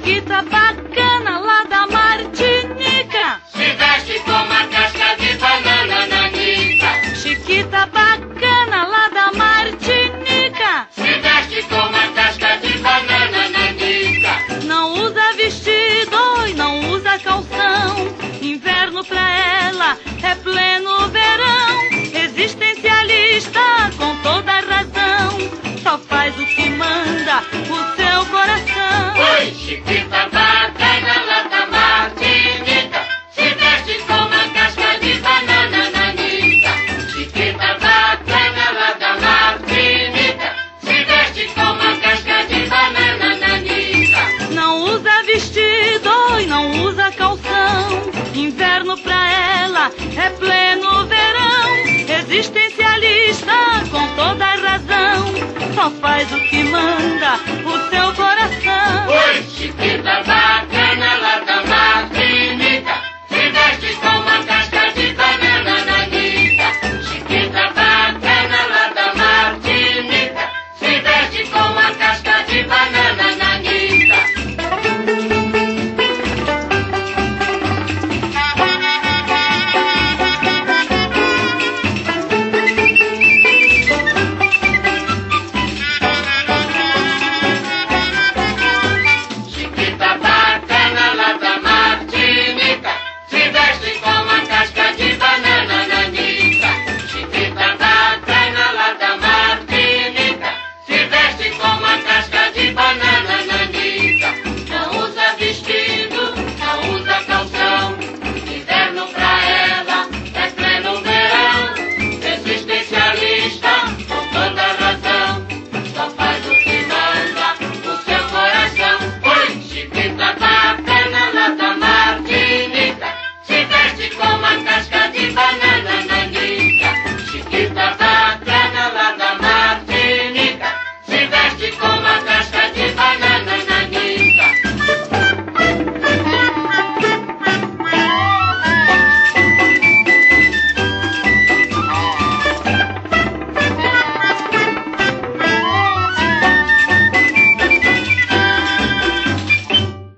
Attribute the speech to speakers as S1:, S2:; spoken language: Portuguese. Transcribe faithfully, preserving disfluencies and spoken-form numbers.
S1: Chiquita bacana lá da Martinica,
S2: se veste com uma casca de banana nanica.
S1: Chiquita bacana lá da Martinica,
S2: Se veste com uma casca de banana nanica.
S1: não usa vestido e não usa calção. Inverno pra ela é pleno verão. Existencialista com toda razão, só faz o que manda o seu coração.
S2: Oi, Chiquita bacana lá da Martinica, se veste com uma casca de banana nanica. Chiquita bacana lá da Martinica, se veste com uma casca de banana nanica.
S1: Não usa vestido e não usa calção. Inverno pra ela é pleno verão. Existencialista com toda razão, só faz o que manda o seu coração.